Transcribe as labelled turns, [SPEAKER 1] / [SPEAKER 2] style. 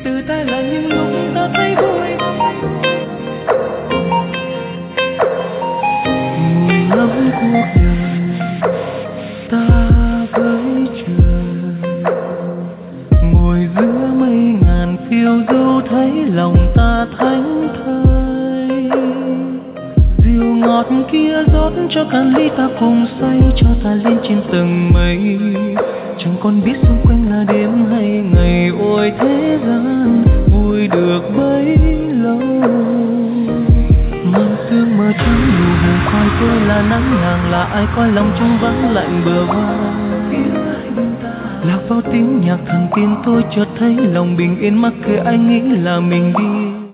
[SPEAKER 1] từ ta là những lúc ta thấy vui. Mùi lắm cuộc đời ta với trời, ngồi giữa mây ngàn phiêu du thấy lòng ta thánh thơi. Rượu ngọt kia rót cho cạn ly ta cùng say, cho ta lên trên tầng mây. Chẳng còn biết xung quanh là đêm hay ngày, ôi thế gian vui được bấy lâu. Màn sương mờ trắng nụ hồng coi tôi là nắng nàng, là ai coi lòng trong vắng lạnh bờ vai. Lạc vào tiếng nhạc thần tiên tôi chợt thấy lòng bình yên, mắc kệ anh nghĩ là mình đi